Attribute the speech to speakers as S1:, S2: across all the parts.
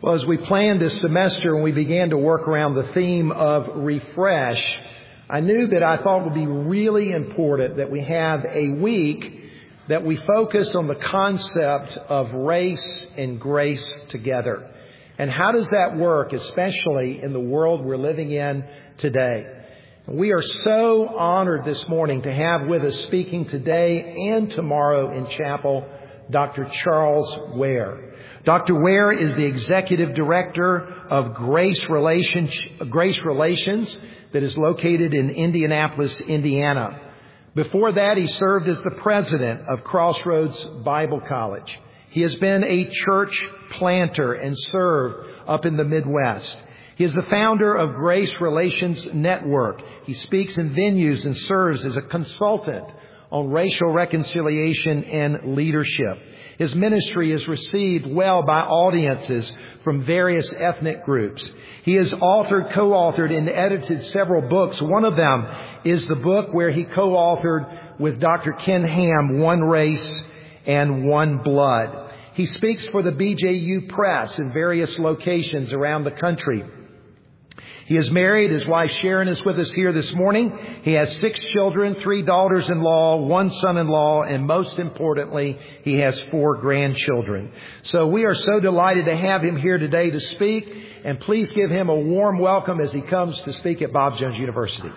S1: Well, as we planned this semester and we began to work around the theme of refresh, I knew that I thought it would be really important that we have a week that we focus on the concept of race and grace together. And how does that work, especially in the world we're living in today? We are so honored this morning to have with us speaking today and tomorrow in chapel, Dr. Charles Ware. Dr. Ware is the Executive Director of Grace Relations that is located in Indianapolis, Indiana. Before that, he served as the president of Crossroads Bible College. He has been a church planter and served up in the Midwest. He is the founder of Grace Relations Network. He speaks in venues and serves as a consultant on racial reconciliation and leadership. His ministry is received well by audiences from various ethnic groups. He has co-authored and edited several books. One of them is the book where he co-authored with Dr. Ken Ham, One Race and One Blood. He speaks for the BJU Press in various locations around the country. He is married. His wife Sharon is with us here this morning. He has 6 children, 3 daughters-in-law, 1 son-in-law, and most importantly, he has 4 grandchildren. So we are so delighted to have him here today to speak. And please give him a warm welcome as he comes to speak at Bob Jones University.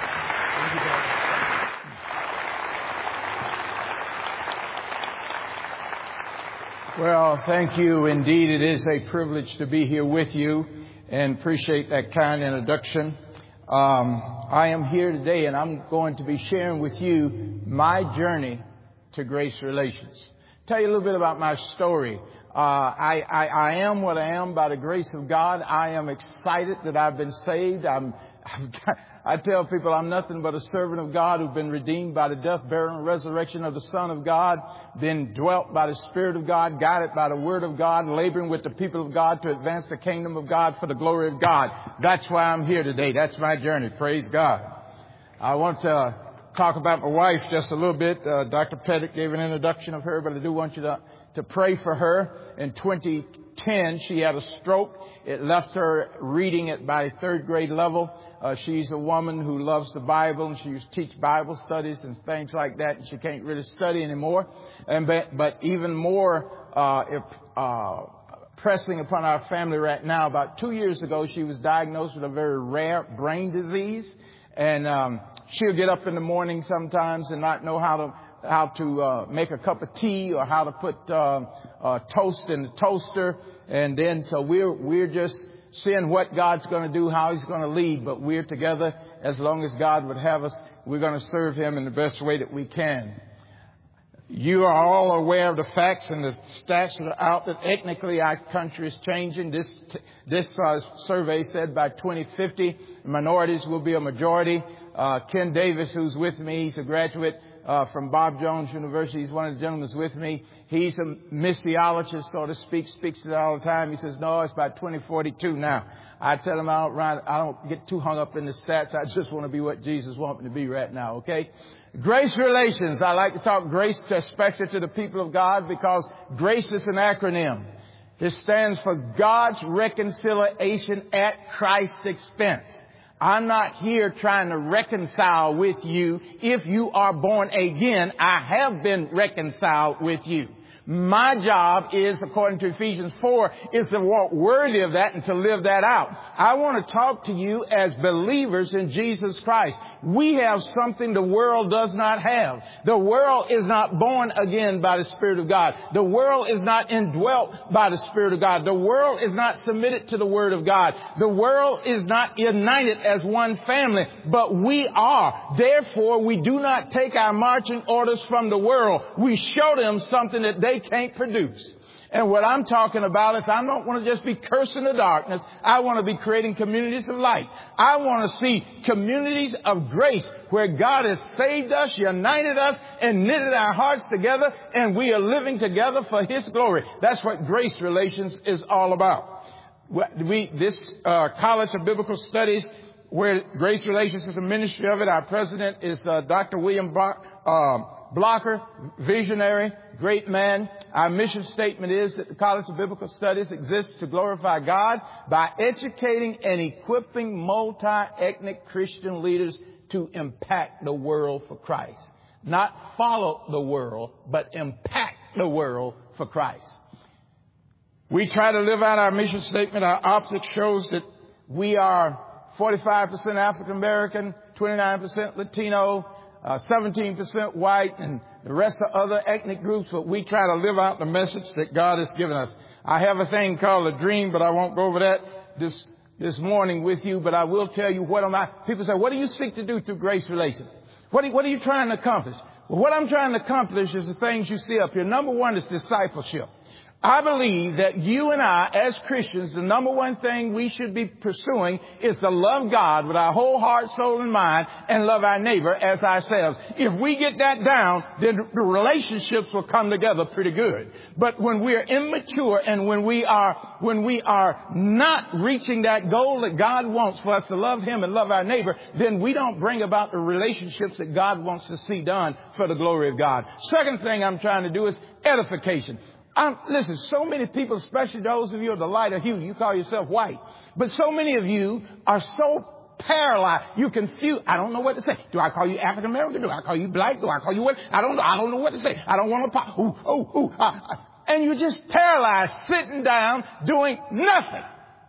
S2: Well, thank you. Indeed, it is a privilege to be here with you, and appreciate that kind introduction. I am here today, and I'm going to be sharing with you my journey to Grace Relations. Tell you a little bit about my story. I am what I am by the grace of God. I am excited that I've been saved. I tell people I'm nothing but a servant of God who's been redeemed by the death, burial, and resurrection of the Son of God, been dwelt by the Spirit of God, guided by the Word of God, laboring with the people of God to advance the kingdom of God for the glory of God. That's why I'm here today. That's my journey. Praise God. I want to talk about my wife just a little bit. Dr. Pettit gave an introduction of her, but I do want you to pray for her. In 2010, she had a stroke. It left her reading at by 3rd grade level. She's a woman who loves the Bible, and she used to teach Bible studies and things like that, and she can't really study anymore. But even more pressing upon our family right now, about 2 years ago, she was diagnosed with a very rare brain disease. And she'll get up in the morning sometimes and not know how to make a cup of tea or how to put toast in the toaster. And then so we're just seeing what God's going to do, how He's going to lead. But we're together as long as God would have us. We're going to serve Him in the best way that we can. You are all aware of the facts and the stats that are out that ethnically our country is changing. This survey said by 2050, minorities will be a majority. Ken Davis, who's with me, he's a graduate from Bob Jones University. He's one of the gentlemen who's with me. He's a missiologist, so to speak, speaks it all the time. He says, no, it's by 2042 now. I tell him I don't get too hung up in the stats. I just want to be what Jesus wants me to be right now, okay? Grace Relations. I like to talk grace especially to the people of God because grace is an acronym. It stands for God's reconciliation at Christ's expense. I'm not here trying to reconcile with you. If you are born again, I have been reconciled with you. My job is, according to Ephesians 4, is to walk worthy of that and to live that out. I want to talk to you as believers in Jesus Christ. We have something the world does not have. The world is not born again by the Spirit of God. The world is not indwelt by the Spirit of God. The world is not submitted to the Word of God. The world is not united as one family, but we are. Therefore, we do not take our marching orders from the world. We show them something that they can't produce. And what I'm talking about is I don't want to just be cursing the darkness. I want to be creating communities of light. I want to see communities of grace where God has saved us, united us, and knitted our hearts together, and we are living together for His glory. That's what Grace Relations is all about. This College of Biblical Studies where Grace Relations is a ministry of it. Our president is Dr. William Blocker, visionary, great man. Our mission statement is that the College of Biblical Studies exists to glorify God by educating and equipping multi-ethnic Christian leaders to impact the world for Christ. Not follow the world, but impact the world for Christ. We try to live out our mission statement. Our optics shows that we are 45% African American, 29% Latino, 17% white, and the rest are other ethnic groups, but we try to live out the message that God has given us. I have a thing called a dream, but I won't go over that this morning with you, but I will tell you people say, what do you seek to do through Grace Relations? What are you trying to accomplish? Well, what I'm trying to accomplish is the things you see up here. Number one is discipleship. I believe that you and I, as Christians, the number one thing we should be pursuing is to love God with our whole heart, soul, and mind, and love our neighbor as ourselves. If we get that down, then the relationships will come together pretty good. But when we are immature and when we are not reaching that goal that God wants for us to love Him and love our neighbor, then we don't bring about the relationships that God wants to see done for the glory of God. Second thing I'm trying to do is edification. Listen, so many people, especially those of you of the lighter hue, you call yourself white, but so many of you are so paralyzed. You're confused. I don't know what to say. Do I call you African American? Do I call you black? Do I call you what? I don't know what to say. I don't want to and you're just paralyzed, sitting down, doing nothing.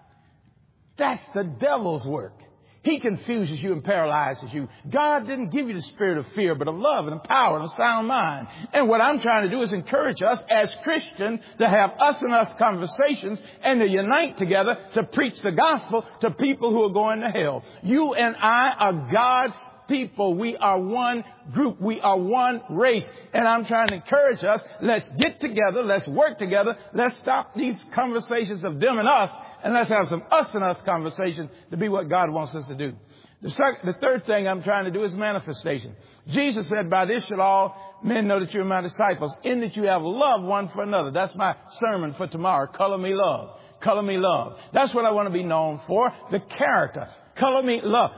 S2: That's the devil's work. He confuses you and paralyzes you. God didn't give you the spirit of fear, but of love and of power and a sound mind. And what I'm trying to do is encourage us as Christians to have us and us conversations and to unite together to preach the gospel to people who are going to hell. You and I are God's people. We are one group. We are one race. And I'm trying to encourage us. Let's get together. Let's work together. Let's stop these conversations of them and us. And let's have some us and us conversations to be what God wants us to do. The third thing I'm trying to do is manifestation. Jesus said, by this shall all men know that you're my disciples, in that you have love one for another. That's my sermon for tomorrow. Color me love. Color me love. That's what I want to be known for. The character. Color me love.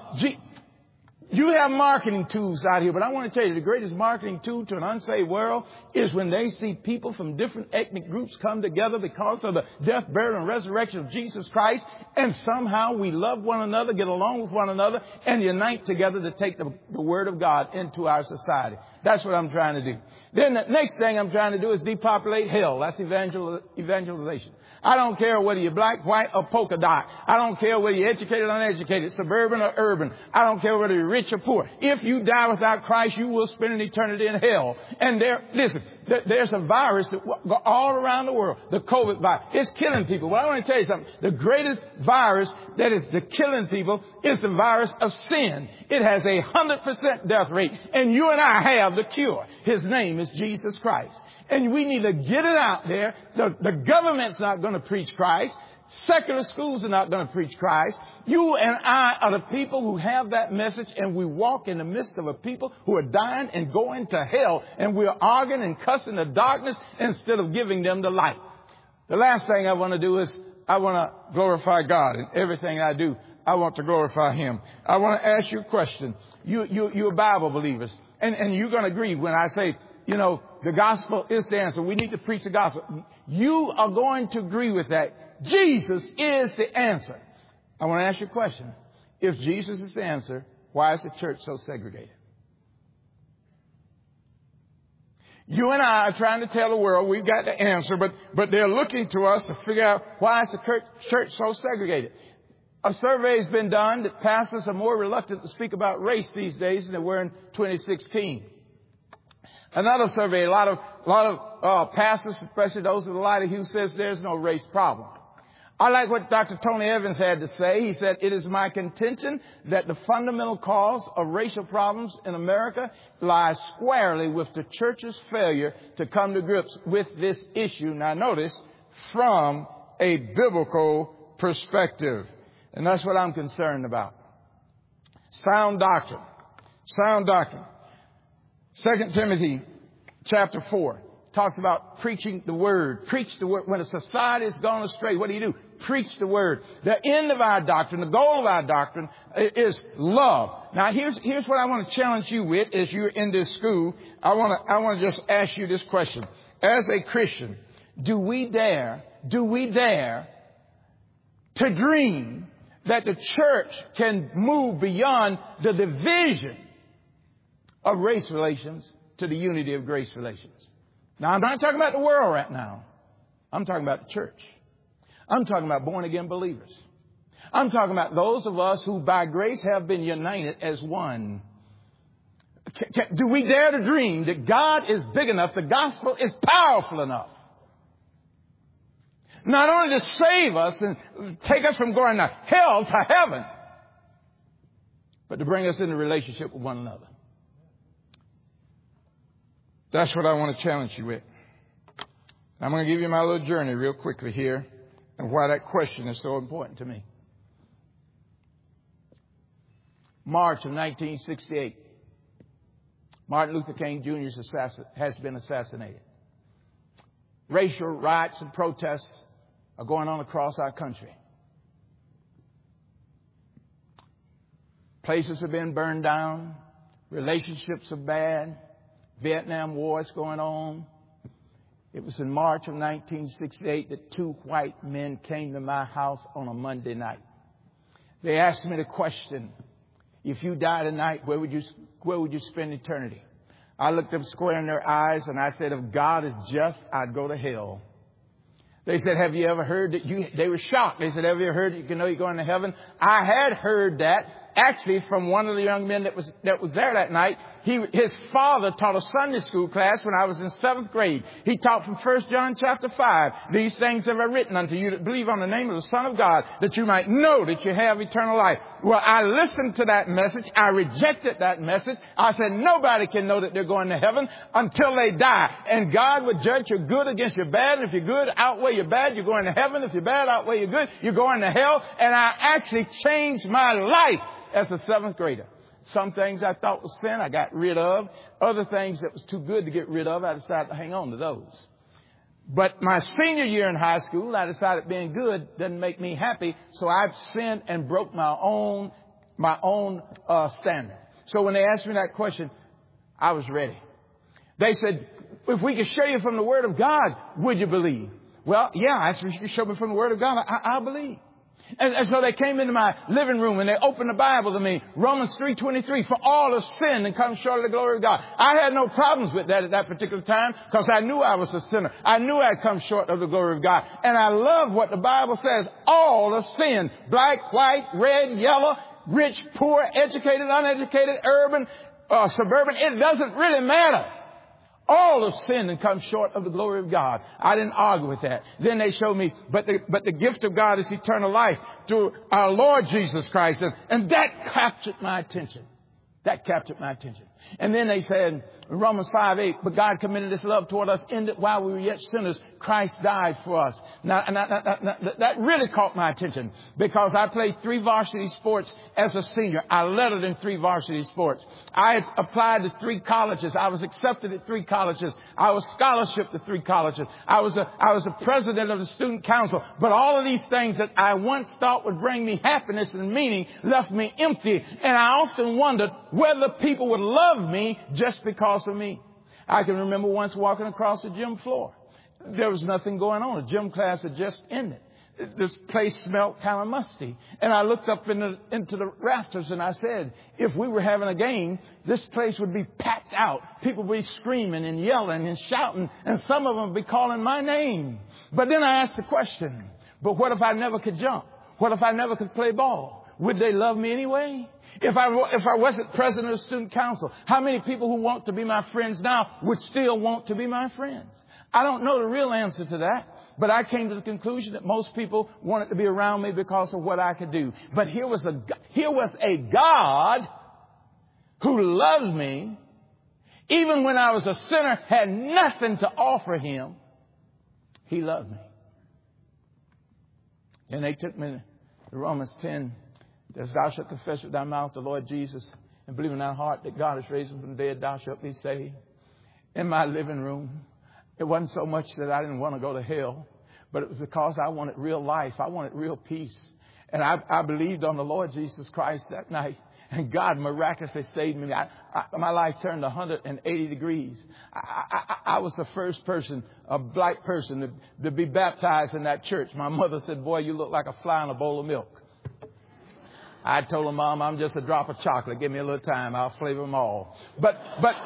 S2: You have marketing tools out here, but I want to tell you the greatest marketing tool to an unsaved world is when they see people from different ethnic groups come together because of the death, burial, and resurrection of Jesus Christ. And somehow we love one another, get along with one another, and unite together to take the Word of God into our society. That's what I'm trying to do. Then the next thing I'm trying to do is depopulate hell. That's evangelization. I don't care whether you're black, white, or polka dot. I don't care whether you're educated or uneducated, suburban or urban. I don't care whether you're rich or poor. If you die without Christ, you will spend an eternity in hell. And there's a virus that goes all around the world, the COVID virus. It's killing people. Well, I want to tell you something. The greatest virus that is killing people is the virus of sin. It has 100% death rate. And you and I have the cure. His name is Jesus Christ. And we need to get it out there. The government's not going to preach Christ. Secular schools are not going to preach Christ. You and I are the people who have that message, and we walk in the midst of a people who are dying and going to hell, and we're arguing and cussing the darkness instead of giving them the light. The last thing I want to do is I want to glorify God in everything I do. I want to glorify Him. I want to ask you a question. You're Bible believers, and you're going to agree when I say, the gospel is the answer. We need to preach the gospel. You are going to agree with that. Jesus is the answer. I want to ask you a question. If Jesus is the answer, why is the church so segregated? You and I are trying to tell the world we've got the answer, but they're looking to us to figure out why is the church so segregated. A survey has been done that pastors are more reluctant to speak about race these days than they were in 2016. Another survey, a lot of pastors, especially those of the lighter hue, says there's no race problem. I like what Dr. Tony Evans had to say. He said, it is my contention that the fundamental cause of racial problems in America lies squarely with the church's failure to come to grips with this issue. Now notice, from a biblical perspective. And that's what I'm concerned about. Sound doctrine. Sound doctrine. 2 Timothy chapter 4 talks about preaching the word. Preach the word. When a society has gone astray, what do? preach the word. The end of our doctrine, the goal of our doctrine is love. Now here's what I want to challenge you with as you're in this school. I want to just ask you this question. As a Christian, do we dare to dream that the church can move beyond the division of race relations to the unity of grace relations? Now, I'm not talking about the world right now. I'm talking about the church. I'm talking about born-again believers. I'm talking about those of us who by grace have been united as one. Do we dare to dream that God is big enough, the gospel is powerful enough, not only to save us and take us from going to hell to heaven, but to bring us into relationship with one another? That's what I want to challenge you with. I'm going to give you my little journey real quickly here and why that question is so important to me. March of 1968, Martin Luther King Jr. has been assassinated. Racial riots and protests are going on across our country. Places have been burned down. Relationships are bad. Vietnam War is going on. It was in March of 1968 that two white men came to my house on a Monday night. They asked me the question, if you die tonight, where would you spend eternity? I looked them square in their eyes and I said, if God is just, I'd go to hell. They said, have you ever heard that they were shocked. They said, have you ever heard that you can know you're going to heaven? I had heard that. Actually, from one of the young men that was there that night. His father taught a Sunday school class when I was in 7th grade. He taught from 1 John chapter 5. These things have I written unto you that believe on the name of the Son of God, that you might know that you have eternal life. Well, I listened to that message. I rejected that message. I said, nobody can know that they're going to heaven until they die. And God would judge your good against your bad. And if your good outweigh your bad, you're going to heaven. If your bad outweigh your good, you're going to hell. And I actually changed my life as a 7th grader. Some things I thought was sin, I got rid of. Other things that was too good to get rid of, I decided to hang on to those. But my senior year in high school, I decided being good doesn't make me happy. So I've sinned and broke my own standard. So when they asked me that question, I was ready. They said, if we could show you from the Word of God, would you believe? Well, yeah, I said, if you could show me from the Word of God, I'll believe. And so they came into my living room and they opened the Bible to me. Romans 3:23, for all have sinned and come short of the glory of God. I had no problems with that at that particular time because I knew I was a sinner. I knew I'd come short of the glory of God. And I love what the Bible says. All have sinned. Black, white, red, yellow, rich, poor, educated, uneducated, urban, suburban. It doesn't really matter. All have sinned and come short of the glory of God. I didn't argue with that. Then they showed me, but the gift of God is eternal life through our Lord Jesus Christ. And that captured my attention. That captured my attention. And then they said, Romans 5:8, but God commended His love toward us in that while we were yet sinners, Christ died for us. Now, that really caught my attention because I played 3 varsity sports as a senior. I lettered in 3 varsity sports. I had applied to 3 colleges. I was accepted at 3 colleges. I was scholarship to 3 colleges. I was a president of the student council. But all of these things that I once thought would bring me happiness and meaning left me empty. And I often wondered whether people would love me just because of me. I can remember once walking across the gym floor. There was nothing going on. The gym class had just ended. This place smelled kind of musty. And I looked up into the rafters and I said, if we were having a game, this place would be packed out. People would be screaming and yelling and shouting. And some of them would be calling my name. But then I asked the question, but what if I never could jump? What if I never could play ball? Would they love me anyway? If I wasn't president of the student council, how many people who want to be my friends now would still want to be my friends? I don't know the real answer to that, but I came to the conclusion that most people wanted to be around me because of what I could do. But here was a God who loved me, even when I was a sinner, had nothing to offer Him. He loved me. And they took me to Romans 10. As thou shalt confess with thy mouth the Lord Jesus and believe in thy heart that God has raised him from the dead, thou shalt be saved. In my living room, it wasn't so much that I didn't want to go to hell, but it was because I wanted real life. I wanted real peace. And I believed on the Lord Jesus Christ that night. And God miraculously saved me. My life turned 180 degrees. I was the first person, a black person, to be baptized in that church. My mother said, "Boy, you look like a fly in a bowl of milk." I told her, "Mom, I'm just a drop of chocolate. Give me a little time. I'll flavor them all." But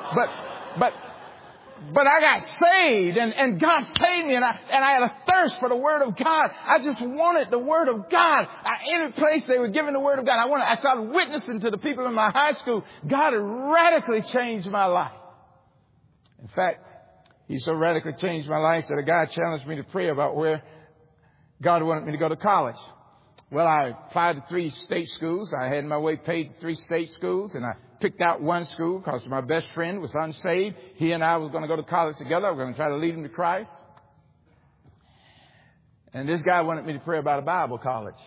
S2: I got saved, and God saved me, and I had a thirst for the Word of God. I just wanted the Word of God. Any place they were giving the Word of God, I started witnessing to the people in my high school. God had radically changed my life. In fact, He so radically changed my life that a guy challenged me to pray about where God wanted me to go to college. Well, I applied to 3 state schools. I had my way paid to 3 state schools, and I picked out one school because my best friend was unsaved. He and I was going to go to college together. I was going to try to lead him to Christ. And this guy wanted me to pray about a Bible college.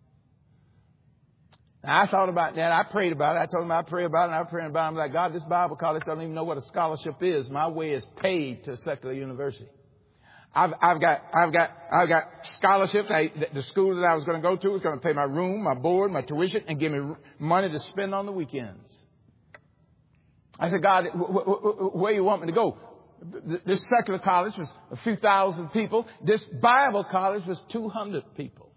S2: Now, I thought about that. I prayed about it. I told him I pray about it, and I prayed about it. I'm like, God, this Bible college doesn't even know what a scholarship is. My way is paid to a secular university. I've got scholarships. The school that I was going to go to was going to pay my room, my board, my tuition, and give me money to spend on the weekends. I said, God, where you want me to go? This secular college was a few thousand people. This Bible college was 200 people.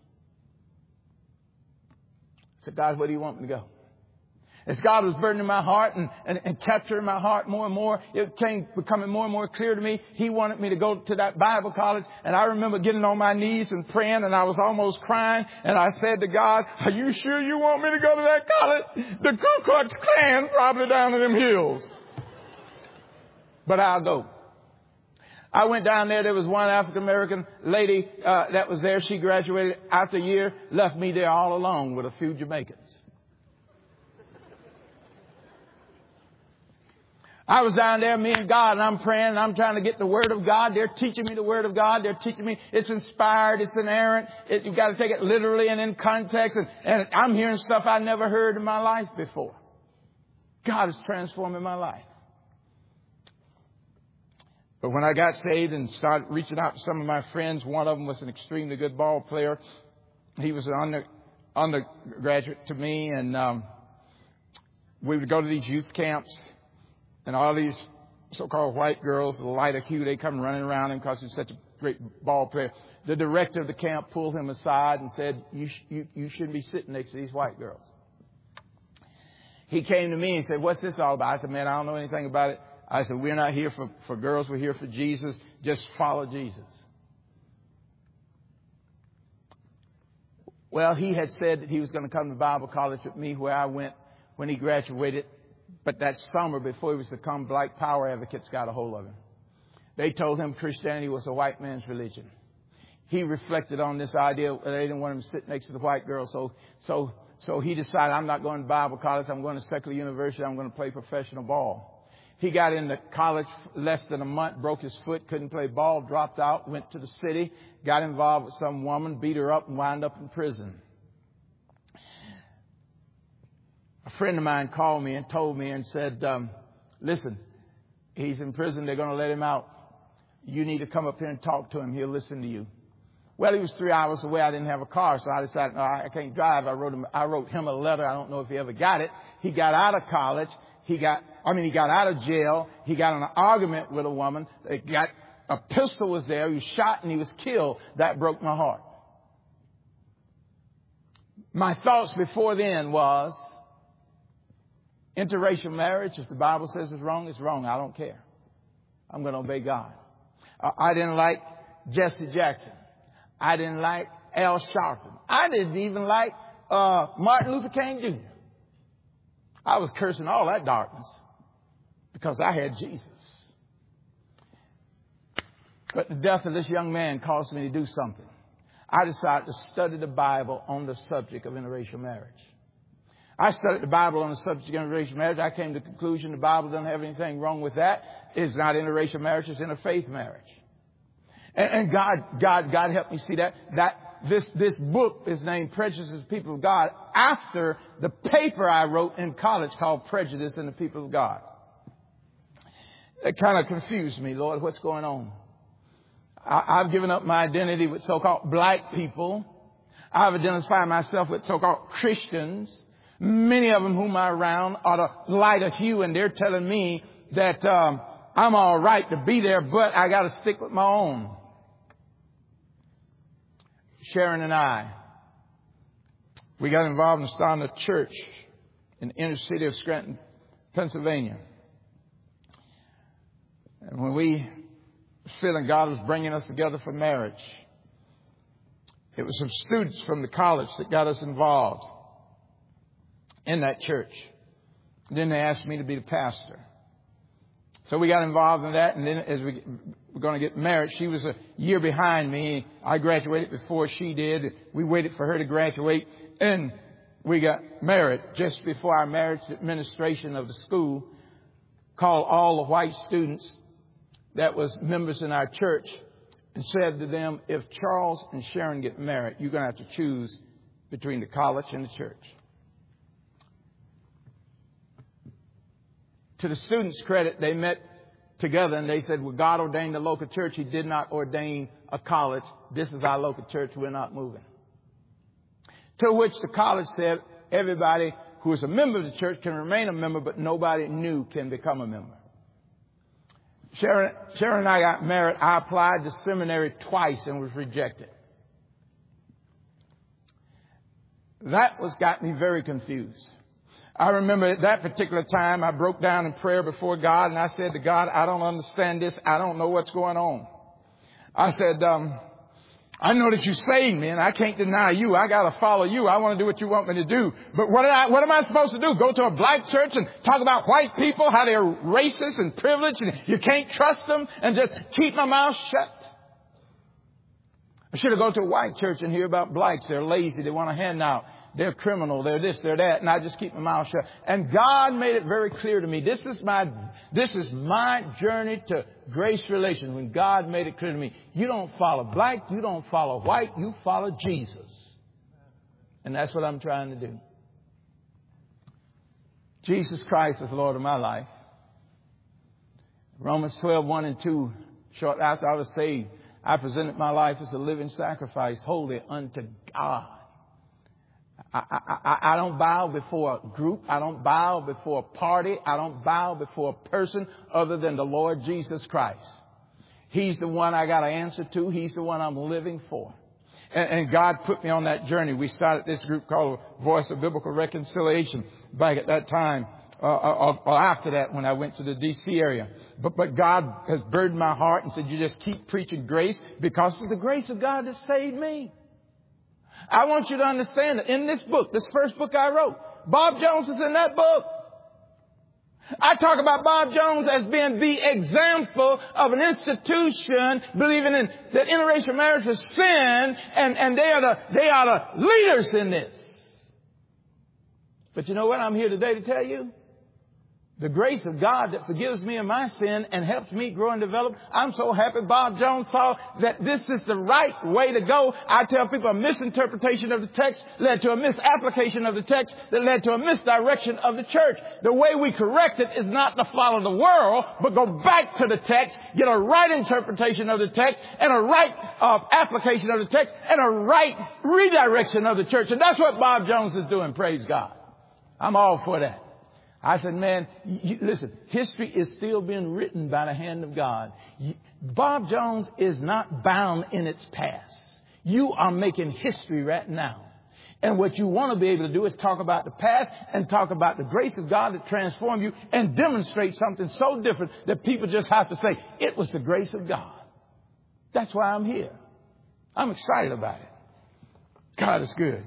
S2: I said, God, where do you want me to go? As God was burdening my heart and capturing my heart more and more, it came becoming more and more clear to me. He wanted me to go to that Bible college. And I remember getting on my knees and praying, and I was almost crying. And I said to God, "Are you sure you want me to go to that college? The Ku Klux Klan probably down in them hills. But I'll go." I went down there. There was one African-American lady that was there. She graduated after a year, left me there all alone with a few Jamaicans. I was down there, me and God, and I'm praying, and I'm trying to get the Word of God. They're teaching me the Word of God. They're teaching me it's inspired, it's inerrant. You've got to take it literally and in context. And I'm hearing stuff I never heard in my life before. God is transforming my life. But when I got saved and started reaching out to some of my friends, one of them was an extremely good ball player. He was an undergraduate to me, and we would go to these youth camps. And all these so-called white girls, the lighter hue, they come running around him because he's such a great ball player. The director of the camp pulled him aside and said, you shouldn't be sitting next to these white girls. He came to me and said, "What's this all about?" I said, "Man, I don't know anything about it." I said, "We're not here for girls. We're here for Jesus. Just follow Jesus." Well, he had said that he was going to come to Bible college with me where I went when he graduated. But that summer, before he was to come, Black Power advocates got a hold of him. They told him Christianity was a white man's religion. He reflected on this idea that they didn't want him to sit next to the white girl. So he decided, I'm not going to Bible college. I'm going to secular university. I'm going to play professional ball. He got into college less than a month, broke his foot, couldn't play ball, dropped out, went to the city, got involved with some woman, beat her up, and wound up in prison. A friend of mine called me and told me and said, "Listen, he's in prison. They're going to let him out. You need to come up here and talk to him. He'll listen to you." Well, he was 3 hours away. I didn't have a car, so I decided, no, I can't drive. I wrote him a letter. I don't know if he ever got it. He got out of college. He got out of jail. He got in an argument with a woman. A pistol was there. He was shot and he was killed. That broke my heart. My thoughts before then was, interracial marriage, if the Bible says it's wrong, it's wrong. I don't care. I'm going to obey God. I didn't like Jesse Jackson. I didn't like Al Sharpton. I didn't even like Martin Luther King Jr. I was cursing all that darkness because I had Jesus. But the death of this young man caused me to do something. I decided to study the Bible on the subject of interracial marriage. I studied the Bible on the subject of interracial marriage. I came to the conclusion the Bible doesn't have anything wrong with that. It's not interracial marriage, it's interfaith marriage. And God helped me see that this book is named Prejudice of the People of God after the paper I wrote in college called Prejudice in the People of God. It kind of confused me, Lord, what's going on? I've given up my identity with so-called black people. I've identified myself with so-called Christians. Many of them whom I'm around are the lighter hue, and they're telling me that I'm all right to be there, but I got to stick with my own. Sharon and I, we got involved in starting a church in the inner city of Scranton, Pennsylvania. And when we were feeling God was bringing us together for marriage, it was some students from the college that got us involved in that church. And then they asked me to be the pastor. So we got involved in that, and then as we were going to get married, she was a year behind me. I graduated before she did. We waited for her to graduate, and we got married. Just before our marriage, the administration of the school called all the white students that was members in our church and said to them, if Charles and Sharon get married, you're going to have to choose between the college and the church. To the students' credit, they met together and they said, well, God ordained the local church. He did not ordain a college. This is our local church. We're not moving. To which the college said, everybody who is a member of the church can remain a member, but nobody new can become a member. Sharon and I got married. I applied to seminary twice and was rejected. That got me very confused. I remember at that particular time, I broke down in prayer before God, and I said to God, I don't understand this. I don't know what's going on. I said, I know that you saved me, and I can't deny you. I got to follow you. I want to do what you want me to do. But what am I supposed to do? Go to a black church and talk about white people, how they're racist and privileged, and you can't trust them, and just keep my mouth shut? I should have gone to a white church and hear about blacks. They're lazy. They want a handout. They're criminal. They're this, they're that. And I just keep my mouth shut. And God made it very clear to me. This is my journey to grace relations. When God made it clear to me, you don't follow black. You don't follow white. You follow Jesus. And that's what I'm trying to do. Jesus Christ is Lord of my life. Romans 12:1 and 2. Shortly after I was saved, I presented my life as a living sacrifice, holy unto God. I don't bow before a group. I don't bow before a party. I don't bow before a person other than the Lord Jesus Christ. He's the one I got to answer to. He's the one I'm living for. And God put me on that journey. We started this group called Voice of Biblical Reconciliation back at that time, or after that when I went to the D.C. area. But God has burdened my heart and said, you just keep preaching grace, because it's the grace of God that saved me. I want you to understand that in this book, this first book I wrote, Bob Jones is in that book. I talk about Bob Jones as being the example of an institution believing in that interracial marriage was sin, and they are the leaders in this. But you know what? I'm here today to tell you. The grace of God that forgives me of my sin and helps me grow and develop. I'm so happy Bob Jones saw that this is the right way to go. I tell people a misinterpretation of the text led to a misapplication of the text that led to a misdirection of the church. The way we correct it is not to follow the world, but go back to the text, get a right interpretation of the text and a right application of the text and a right redirection of the church. And that's what Bob Jones is doing. Praise God. I'm all for that. I said, man, listen, history is still being written by the hand of God. Bob Jones is not bound in its past. You are making history right now. And what you want to be able to do is talk about the past and talk about the grace of God that transformed you and demonstrate something so different that people just have to say, it was the grace of God. That's why I'm here. I'm excited about it. God is good.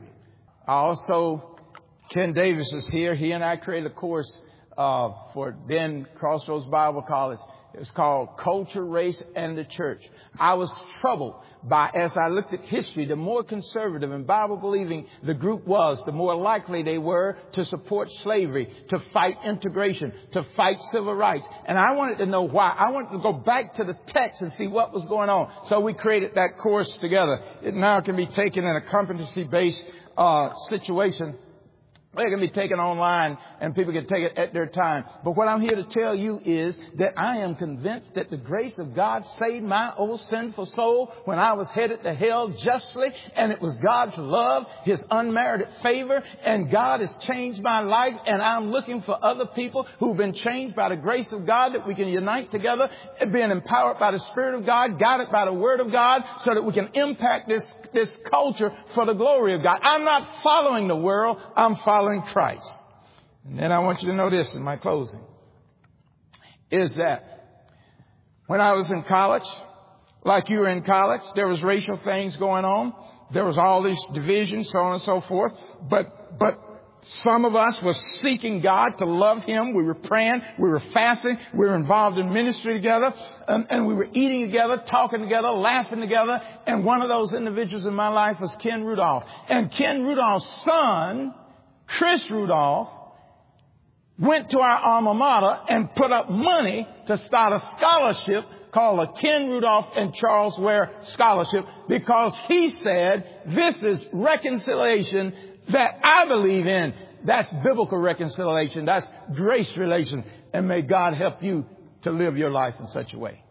S2: Ken Davis is here. He and I created a course for then Crossroads Bible College. It was called Culture, Race, and the Church. I was troubled by, as I looked at history, the more conservative and Bible-believing the group was, the more likely they were to support slavery, to fight integration, to fight civil rights. And I wanted to know why. I wanted to go back to the text and see what was going on. So we created that course together. It now can be taken in a competency-based situation. They can be taken online and people can take it at their time. But what I'm here to tell you is that I am convinced that the grace of God saved my old sinful soul when I was headed to hell justly. And it was God's love, His unmerited favor. And God has changed my life. And I'm looking for other people who've been changed by the grace of God, that we can unite together, being empowered by the Spirit of God, guided by the Word of God, so that we can impact this culture for the glory of God. I'm not following the world. I'm following Christ. And then I want you to know this in my closing, is that when I was in college, like you were in college, there was racial things going on. There was all these divisions, so on and so forth. But some of us were seeking God to love Him. We were praying. We were fasting. We were involved in ministry together. And we were eating together, talking together, laughing together. And one of those individuals in my life was Ken Rudolph. And Ken Rudolph's son, Chris Rudolph, went to our alma mater and put up money to start a scholarship called the Ken Rudolph and Charles Ware Scholarship, because he said, this is reconciliation that I believe in. That's biblical reconciliation. That's grace relation. And may God help you to live your life in such a way.